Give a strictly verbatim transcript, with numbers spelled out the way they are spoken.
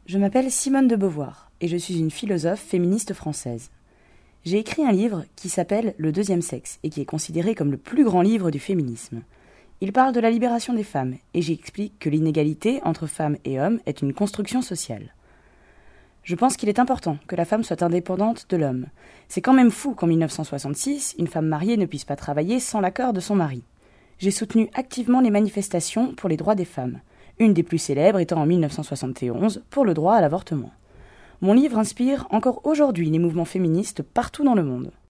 Je m'appelle Simone de Beauvoir et je suis une philosophe féministe française. J'ai écrit un livre qui s'appelle Le deuxième sexe et qui est considéré comme le plus grand livre du féminisme. Il parle de la libération des femmes et j'explique que l'inégalité entre femmes et hommes est une construction sociale. Je pense qu'il est important que la femme soit indépendante de l'homme. C'est quand même fou qu'en mille neuf cent soixante-six, une femme mariée ne puisse pas travailler sans l'accord de son mari. J'ai soutenu activement les manifestations pour les droits des femmes, une des plus célèbres étant en mille neuf cent soixante et onze pour le droit à l'avortement. Mon livre inspire encore aujourd'hui les mouvements féministes partout dans le monde.